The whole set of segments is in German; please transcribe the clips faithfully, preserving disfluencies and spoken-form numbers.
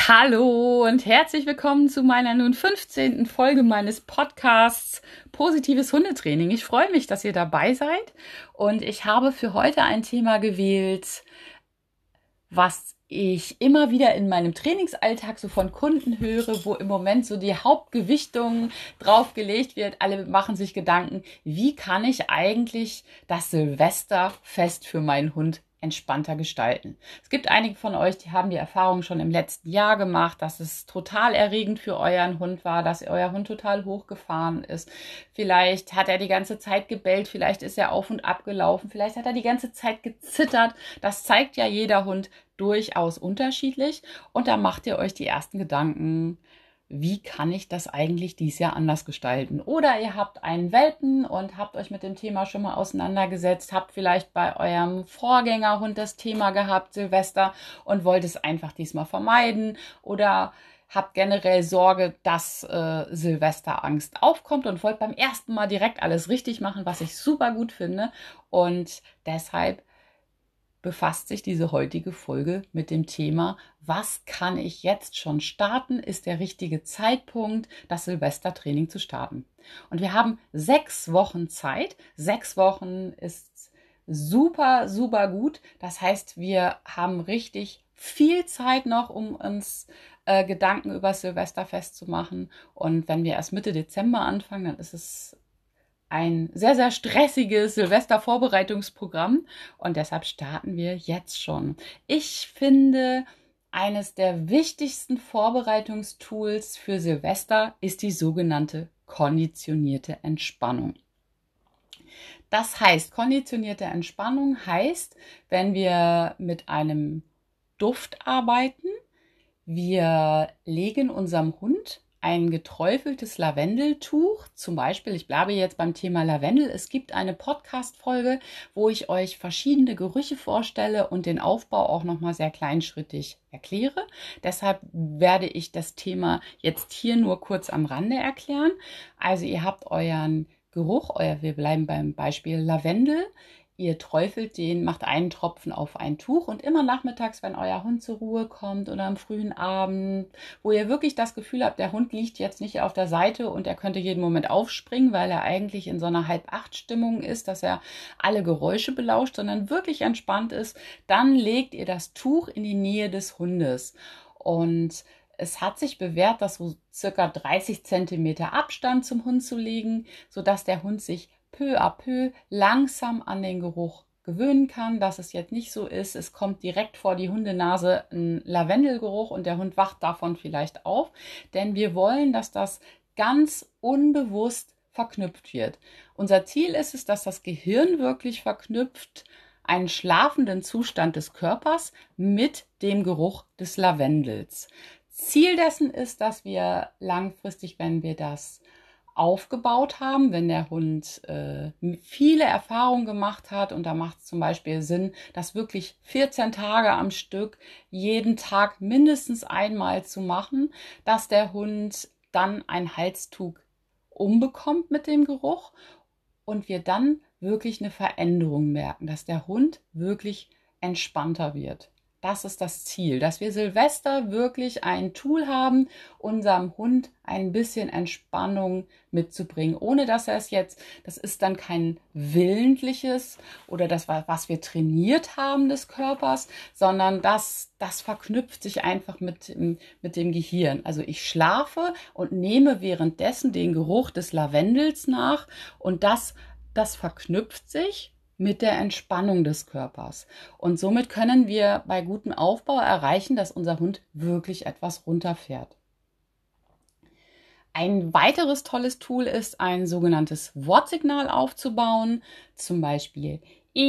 Hallo und herzlich willkommen zu meiner nun fünfzehnten Folge meines Podcasts Positives Hundetraining. Ich freue mich, dass ihr dabei seid und ich habe für heute ein Thema gewählt, was ich immer wieder in meinem Trainingsalltag so von Kunden höre, wo im Moment so die Hauptgewichtung drauf gelegt wird. Alle machen sich Gedanken, wie kann ich eigentlich das Silvesterfest für meinen Hund entspannter gestalten. Es gibt einige von euch, die haben die Erfahrung schon im letzten Jahr gemacht, dass es total erregend für euren Hund war, dass euer Hund total hochgefahren ist. Vielleicht hat er die ganze Zeit gebellt, vielleicht ist er auf und ab gelaufen, vielleicht hat er die ganze Zeit gezittert. Das zeigt ja jeder Hund durchaus unterschiedlich. Und da macht ihr euch die ersten Gedanken, wie kann ich das eigentlich dieses Jahr anders gestalten? Oder ihr habt einen Welpen und habt euch mit dem Thema schon mal auseinandergesetzt, habt vielleicht bei eurem Vorgängerhund das Thema gehabt, Silvester, und wollt es einfach diesmal vermeiden. Oder habt generell Sorge, dass äh, Silvesterangst aufkommt und wollt beim ersten Mal direkt alles richtig machen, was ich super gut finde. Und deshalb befasst sich diese heutige Folge mit dem Thema, was kann ich jetzt schon starten? Ist der richtige Zeitpunkt, das Silvestertraining zu starten? Und wir haben sechs Wochen Zeit. Sechs Wochen ist super, super gut. Das heißt, wir haben richtig viel Zeit noch, um uns äh, Gedanken über das Silvesterfest zu machen. Und wenn wir erst Mitte Dezember anfangen, dann ist es ein sehr, sehr stressiges Silvester-Vorbereitungsprogramm und deshalb starten wir jetzt schon. Ich finde, eines der wichtigsten Vorbereitungstools für Silvester ist die sogenannte konditionierte Entspannung. Das heißt, konditionierte Entspannung heißt, wenn wir mit einem Duft arbeiten, wir legen unserem Hund ein geträufeltes Lavendeltuch, zum Beispiel, ich bleibe jetzt beim Thema Lavendel, es gibt eine Podcast-Folge, wo ich euch verschiedene Gerüche vorstelle und den Aufbau auch nochmal sehr kleinschrittig erkläre. Deshalb werde ich das Thema jetzt hier nur kurz am Rande erklären. Also ihr habt euren Geruch, euer, wir bleiben beim Beispiel Lavendel. Ihr träufelt den, macht einen Tropfen auf ein Tuch und immer nachmittags, wenn euer Hund zur Ruhe kommt oder am frühen Abend, wo ihr wirklich das Gefühl habt, der Hund liegt jetzt nicht auf der Seite und er könnte jeden Moment aufspringen, weil er eigentlich in so einer Halb-Acht-Stimmung ist, dass er alle Geräusche belauscht, sondern wirklich entspannt ist, dann legt ihr das Tuch in die Nähe des Hundes. Und es hat sich bewährt, das so circa dreißig Zentimeter Abstand zum Hund zu legen, sodass der Hund sich peu à peu langsam an den Geruch gewöhnen kann, dass es jetzt nicht so ist, es kommt direkt vor die Hundenase ein Lavendelgeruch und der Hund wacht davon vielleicht auf, denn wir wollen, dass das ganz unbewusst verknüpft wird. Unser Ziel ist es, dass das Gehirn wirklich verknüpft einen schlafenden Zustand des Körpers mit dem Geruch des Lavendels. Ziel dessen ist, dass wir langfristig, wenn wir das aufgebaut haben, wenn der Hund äh, viele Erfahrungen gemacht hat, und da macht es zum Beispiel Sinn, das wirklich vierzehn Tage am Stück jeden Tag mindestens einmal zu machen, dass der Hund dann ein Halstuch umbekommt mit dem Geruch und wir dann wirklich eine Veränderung merken, dass der Hund wirklich entspannter wird. Das ist das Ziel, dass wir Silvester wirklich ein Tool haben, unserem Hund ein bisschen Entspannung mitzubringen, ohne dass er es jetzt, das ist dann kein willentliches oder das, was wir trainiert haben des Körpers, sondern das, das verknüpft sich einfach mit, mit dem Gehirn. Also ich schlafe und nehme währenddessen den Geruch des Lavendels nach und das, das verknüpft sich mit der Entspannung des Körpers. Und somit können wir bei gutem Aufbau erreichen, dass unser Hund wirklich etwas runterfährt. Ein weiteres tolles Tool ist, ein sogenanntes Wortsignal aufzubauen, zum Beispiel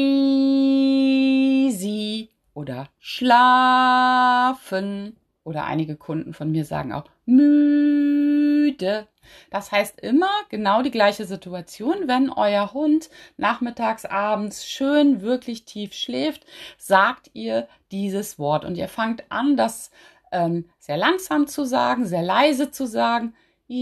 easy oder schlafen, oder einige Kunden von mir sagen auch müde. Das heißt immer genau die gleiche Situation, wenn euer Hund nachmittags, abends schön wirklich tief schläft, sagt ihr dieses Wort und ihr fangt an, das ähm, sehr langsam zu sagen, sehr leise zu sagen,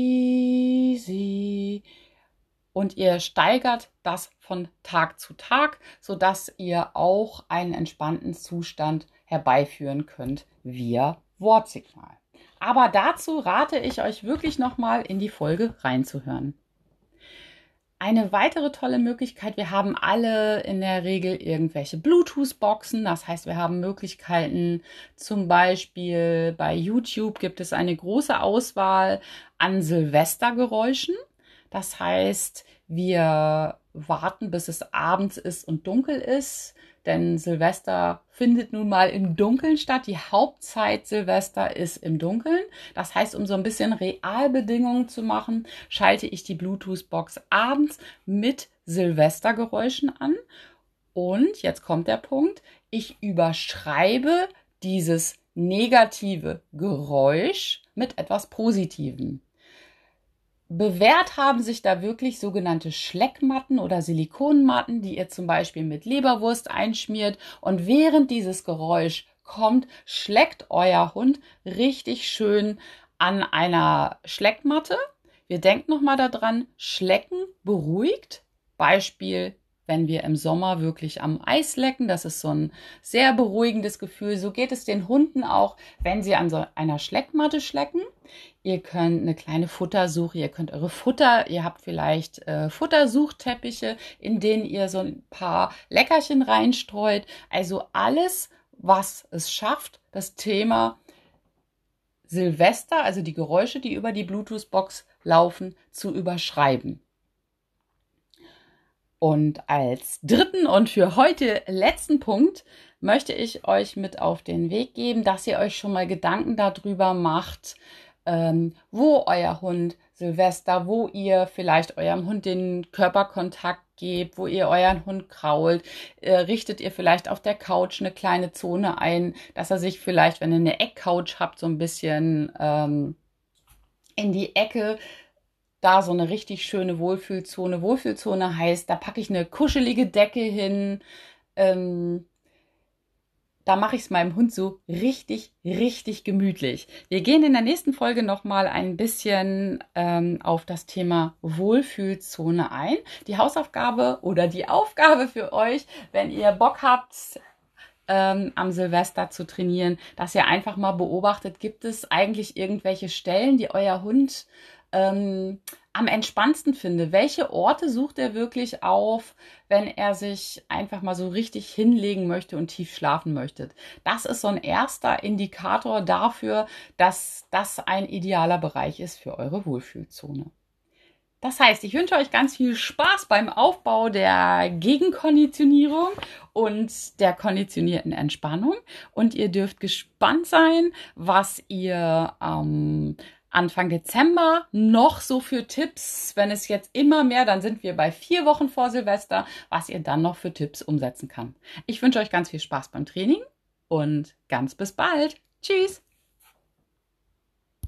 easy. Und ihr steigert das von Tag zu Tag, sodass ihr auch einen entspannten Zustand herbeiführen könnt via Wortsignal. Aber dazu rate ich euch wirklich nochmal in die Folge reinzuhören. Eine weitere tolle Möglichkeit, wir haben alle in der Regel irgendwelche Bluetooth-Boxen. Das heißt, wir haben Möglichkeiten, zum Beispiel bei YouTube gibt es eine große Auswahl an Silvestergeräuschen. Das heißt, wir warten, bis es abends ist und dunkel ist. Denn Silvester findet nun mal im Dunkeln statt. Die Hauptzeit Silvester ist im Dunkeln. Das heißt, um so ein bisschen Realbedingungen zu machen, schalte ich die Bluetooth-Box abends mit Silvestergeräuschen an. Und jetzt kommt der Punkt, ich überschreibe dieses negative Geräusch mit etwas Positivem. Bewährt haben sich da wirklich sogenannte Schleckmatten oder Silikonmatten, die ihr zum Beispiel mit Leberwurst einschmiert. Und während dieses Geräusch kommt, schleckt euer Hund richtig schön an einer Schleckmatte. Wir denken nochmal daran, Schlecken beruhigt. Beispiel, wenn wir im Sommer wirklich am Eis lecken. Das ist so ein sehr beruhigendes Gefühl. So geht es den Hunden auch, wenn sie an so einer Schleckmatte schlecken. Ihr könnt eine kleine Futtersuche, ihr könnt eure Futter, ihr habt vielleicht äh, Futtersuchteppiche, in denen ihr so ein paar Leckerchen reinstreut. Also alles, was es schafft, das Thema Silvester, also die Geräusche, die über die Bluetooth-Box laufen, zu überschreiben. Und als dritten und für heute letzten Punkt möchte ich euch mit auf den Weg geben, dass ihr euch schon mal Gedanken darüber macht, ähm, wo euer Hund Silvester, wo ihr vielleicht eurem Hund den Körperkontakt gebt, wo ihr euren Hund krault, äh, richtet ihr vielleicht auf der Couch eine kleine Zone ein, dass er sich vielleicht, wenn ihr eine Eckcouch habt, so ein bisschen ähm, in die Ecke, da so eine richtig schöne Wohlfühlzone. Wohlfühlzone heißt, da packe ich eine kuschelige Decke hin. Ähm, da mache ich es meinem Hund so richtig, richtig gemütlich. Wir gehen in der nächsten Folge nochmal ein bisschen ähm, auf das Thema Wohlfühlzone ein. Die Hausaufgabe oder die Aufgabe für euch, wenn ihr Bock habt, Ähm, am Silvester zu trainieren, dass ihr einfach mal beobachtet, gibt es eigentlich irgendwelche Stellen, die euer Hund ähm, am entspannendsten findet? Welche Orte sucht er wirklich auf, wenn er sich einfach mal so richtig hinlegen möchte und tief schlafen möchte? Das ist so ein erster Indikator dafür, dass das ein idealer Bereich ist für eure Wohlfühlzone. Das heißt, ich wünsche euch ganz viel Spaß beim Aufbau der Gegenkonditionierung und der konditionierten Entspannung. Und ihr dürft gespannt sein, was ihr ähm, Anfang Dezember noch so für Tipps, wenn es jetzt immer mehr, dann sind wir bei vier Wochen vor Silvester, was ihr dann noch für Tipps umsetzen kann. Ich wünsche euch ganz viel Spaß beim Training und ganz bis bald. Tschüss!